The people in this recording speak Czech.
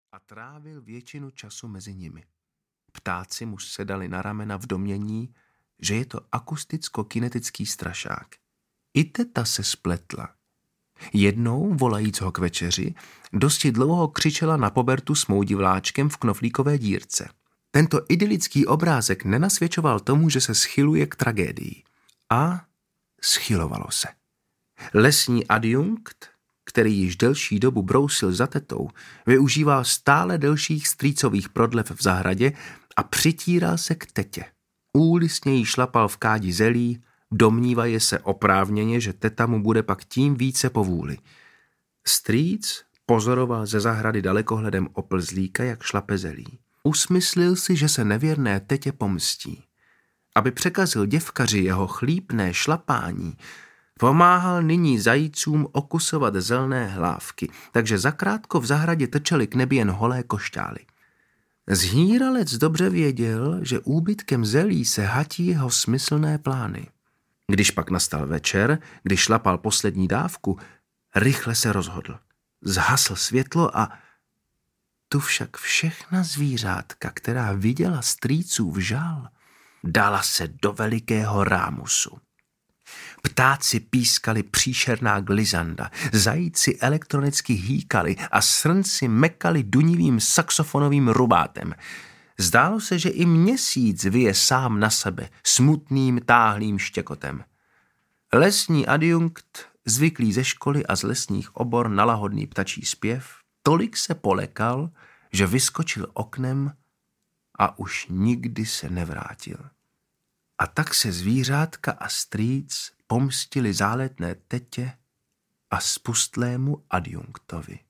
a trávil většinu času mezi nimi. Ptáci mu sedali na ramena v domnění, že je to akusticko-kinetický strašák. I teta se spletla. Jednou, volajíc ho k večeři, dosti dlouho křičela na Pobertu s moudivláčkem v knoflíkové dírce. Tento idylický obrázek nenasvědčoval tomu, že se schyluje k tragédii. A schylovalo se. Lesní adjunkt, který již delší dobu brousil za tetou, využíval stále delších strýcových prodlev v zahradě a přitíral se k tetě. Úlisně jí šlapal v kádi zelí, domnívaje se oprávněně, že teta mu bude pak tím více po vůli. Strýc pozoroval ze zahrady dalekohledem oplzlíka, jak šlape zelí. Usmyslil si, že se nevěrné tetě pomstí. Aby překazil děvkaři jeho chlípné šlapání, pomáhal nyní zajícům okusovat zelné hlávky, takže zakrátko v zahradě trčely k nebi jen holé košťály. Zhýralec dobře věděl, že úbytkem zelí se hatí jeho smyslné plány. Když pak nastal večer, když šlapal poslední dávku, rychle se rozhodl. Zhasl světlo a tu však všechna zvířátka, která viděla strýcův žal, dala se do velikého rámusu. Ptáci pískali příšerná glizanda, zajíci elektronicky hýkali a srnci mekali dunivým saxofonovým rubátem. Zdálo se, že i měsíc vyje sám na sebe smutným táhlým štěkotem. Lesní adjunkt, zvyklý ze školy a z lesních obor na lahodný ptačí zpěv, tolik se polekal, že vyskočil oknem a už nikdy se nevrátil. A tak se zvířátka a strýc pomstili záletné tetě a spustlému adjunktovi.